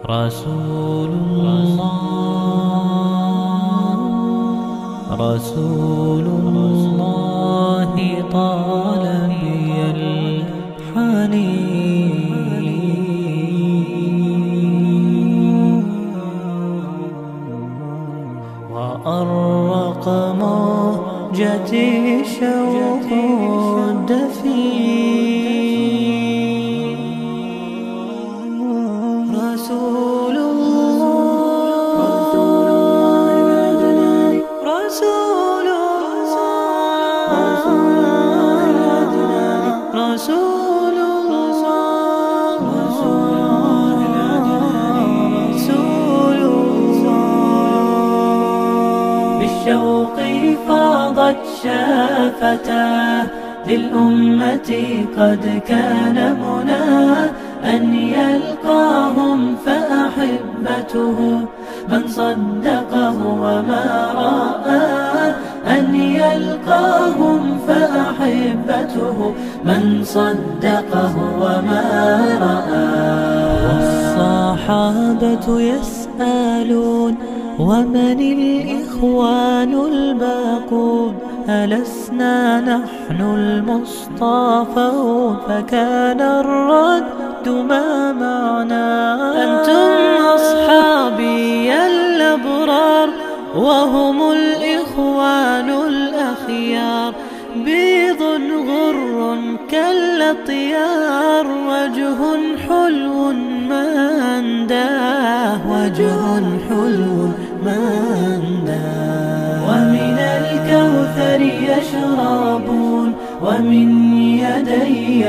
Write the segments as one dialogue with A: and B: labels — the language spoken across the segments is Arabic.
A: رسول الله رسول الله طال بي الحنين وأرق موجتي شوق الدفين رسول الله رسول الله رسول الله رسول الله بالشوق فاضت شافتاه للأمة قد كان مناه أن يلقاهم فأحبته من صدقه وما رآه أن يلقاهم فأحبته من صدقه وما رآه والصحابة يسألون ومن الإخوان الباقون ألسنا نحن المصطفون فكان الرد ما معنا أنتم أصحابي الأبرار وهم الإخوان الأخيار بيض غر كالأطيار وجه حلو ما أنداه وجه حلو ما أنداه ومن الكوثر يشربون ومن يدي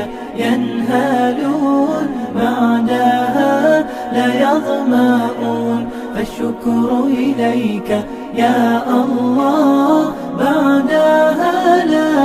A: ينهالون بعدها لا يظمأون فالشكر إليك يا الله بعدها لا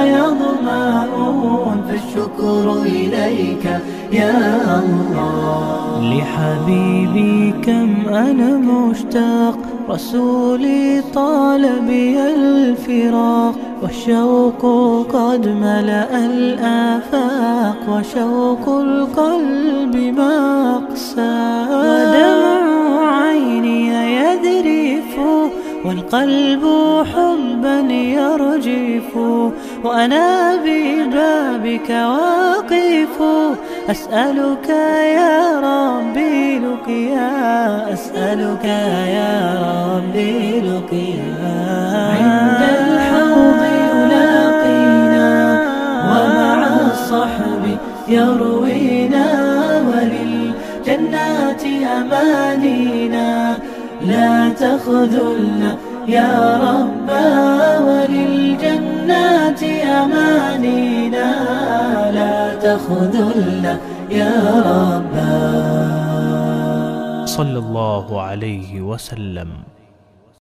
A: يظمأون فالشكر إليك يا الله لحبيبي كم أنا مشتاق رسولي طال بي الفراق والشوق قد ملأ الآفاق وشوق القلب ما أقسى ودمع عيني يذرف والقلب حبا يرجف وأنا ببابك واقف أسألك يا ربي لقيا أسألك يا ربي لقيا عند الحوض يلاقينا ومع الصحب يروينا وللجنات أمانينا لا تخذلنا يا ربا وللجنات أمانينا لا تخذلنا يا ربا
B: صلى الله عليه وسلم.